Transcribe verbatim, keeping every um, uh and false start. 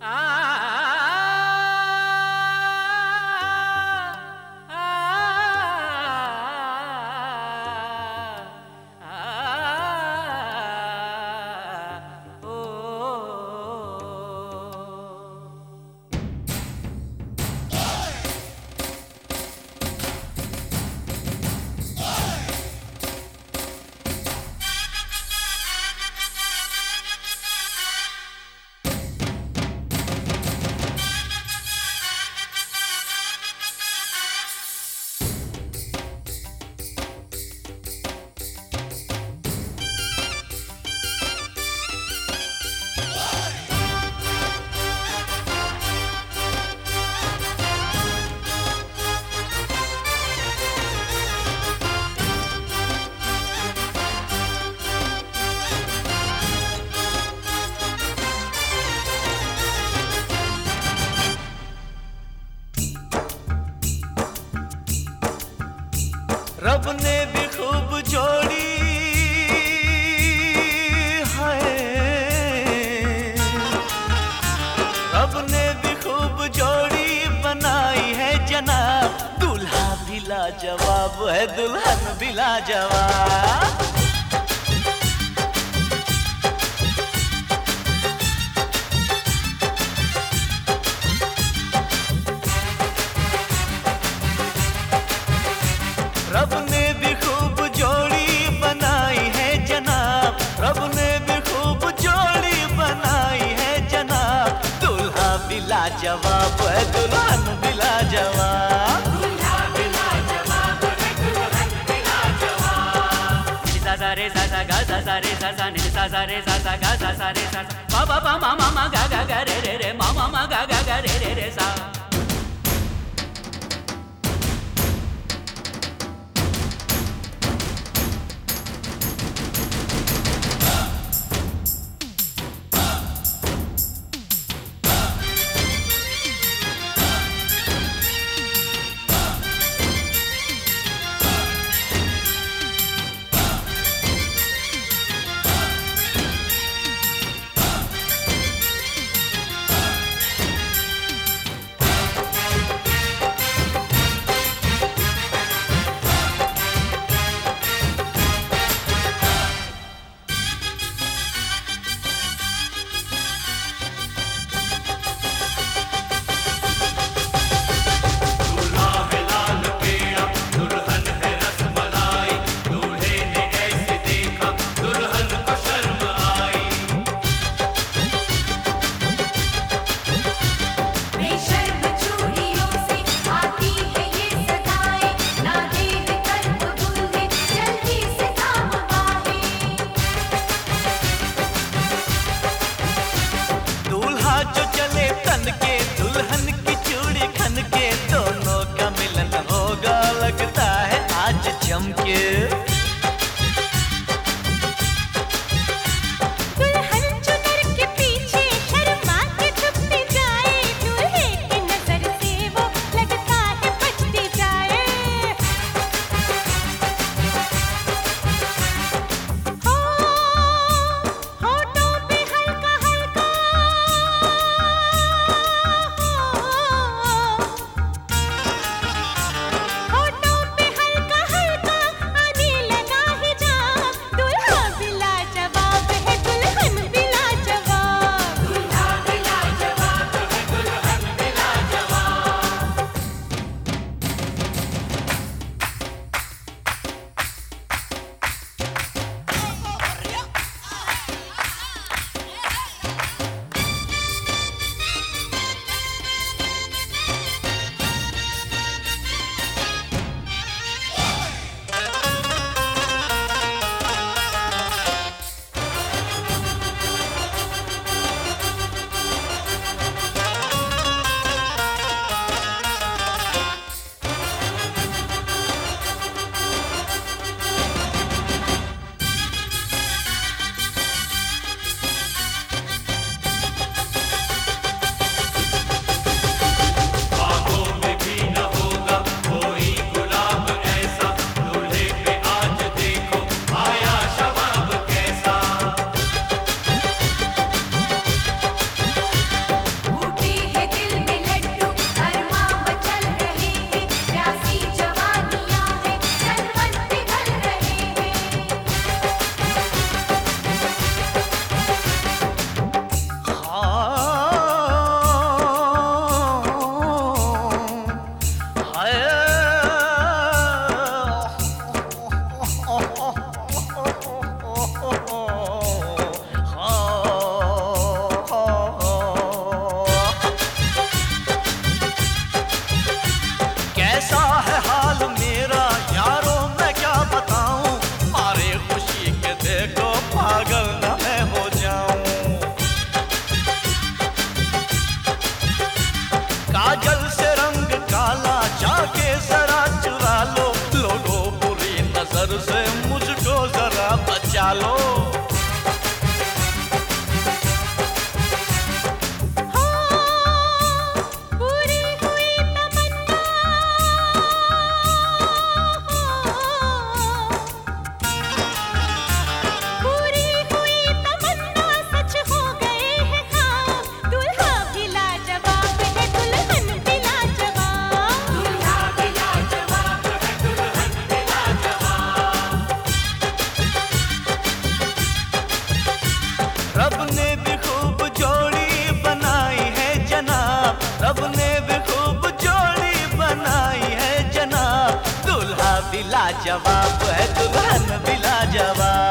रब ने भी खूब जोड़ी है, रब ने भी खूब जोड़ी बनाई है जनाब। दूल्हा भी लाजवाब है, दुल्हन भी लाजवाब। रब ने भी खूब जोड़ी बनाई है जनाब, रब ने भी खूब जोड़ी बनाई है जनाब। दूल्हा भी लाजवाब है, दुल्हन भी लाजवाब। दूल्हा भी लाजवाब है, दुल्हन भी लाजवाब। सा सा रे सा सा गा सा सा रे सा सा नि सा सा रे सा सा गा सा सा रे सा सा पा पा पा मा मा मा गा गा गा रे रे रे मा मा मा गा गा गा रे रे रे सा। जो चले तन के, दुल्हन की चूड़ी खन के, दोनों का मिलन होगा लगता है आज जम के। डर से मुझको जरा बचा लो। रब ने भी खूब जोड़ी बनाई है जनाब, रब ने भी खूब जोड़ी बनाई है जनाब। दूल्हा भी लाजवाब है, दुल्हन भी लाजवाब।